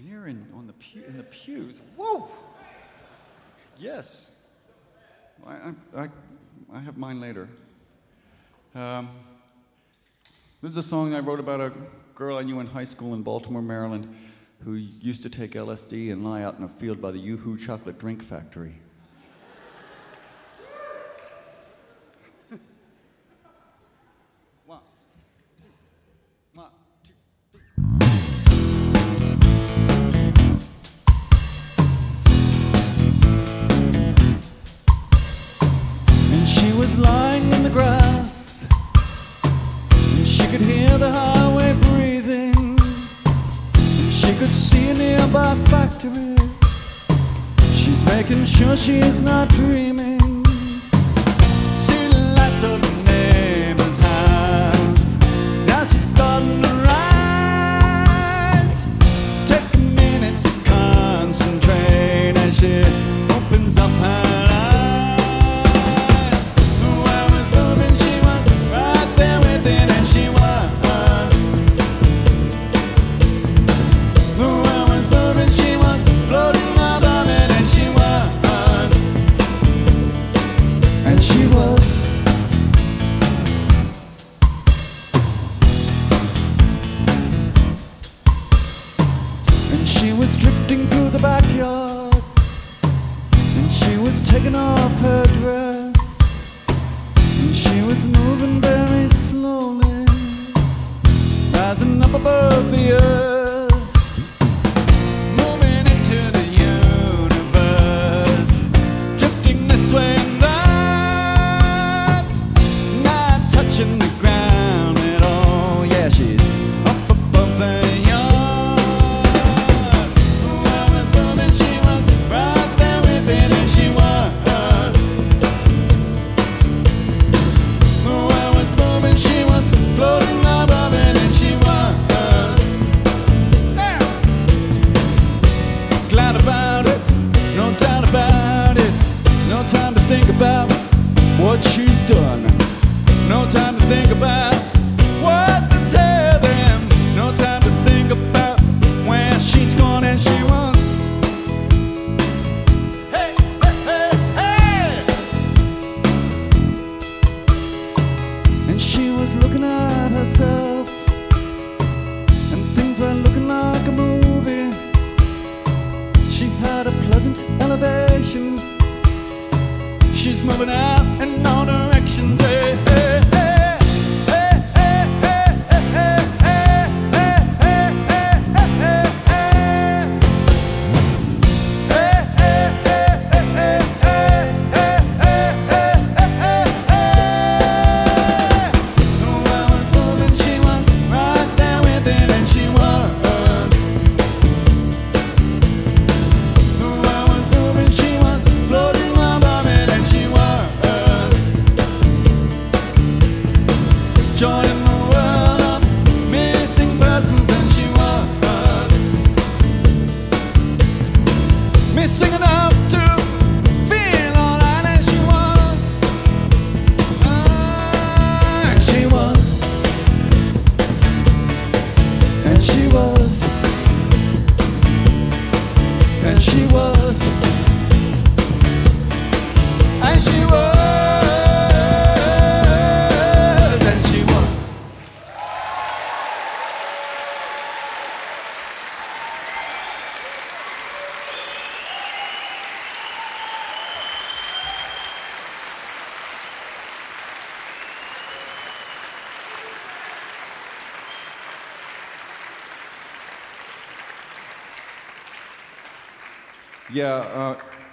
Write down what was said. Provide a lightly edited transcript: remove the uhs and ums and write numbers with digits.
here in the pews. Whoa! Yes. I have mine later. This is a song I wrote about a girl I knew in high school in Baltimore, Maryland, who used to take LSD and lie out in a field by the Yoo-Hoo chocolate drink factory. One, two, and she was lying in the grass, and she could hear the highway breathing, and she could see a nearby factory. She's making sure she is not dreaming. She lights up the neighbor's house. Now she's starting to rise. Take a minute to concentrate as she opens up her eyes. The world was moving, she was right there within, and she was. The world was moving, she was floating above it, and she was. And she was. And she was drifting through the backyard, and she was taking off her dress, and she was moving very slowly, rising up above the earth, moving into the universe, drifting this way and that, not touching the ground at all. Yeah, she's up above the yard. The world was moving, she was right there with it, and she was. The world was moving, she was floating above it, and she was. Glad about it, no doubt about it. No time to think about what she's done. No time to think about what to tell them. No time to think about where she's gone, and she was. Hey, hey, hey, hey! And she was looking at herself, and things were looking like a movie. She had a pleasant elevation. She's moving out in all directions. Hey, hey, hey. Hey, hey, hey, hey, hey, hey, hey, hey, hey, hey, hey. Hey, hey, hey, hey, hey, hey, hey, hey, hey, hey. The world was moving, she was right there with it, and she was. The world was moving, she was floating above it, and she was. Joining the world of missing persons, and she was. Missing enough to feel alright, and she was. And she was. And she was. And she was. And she was. And she was. Yeah,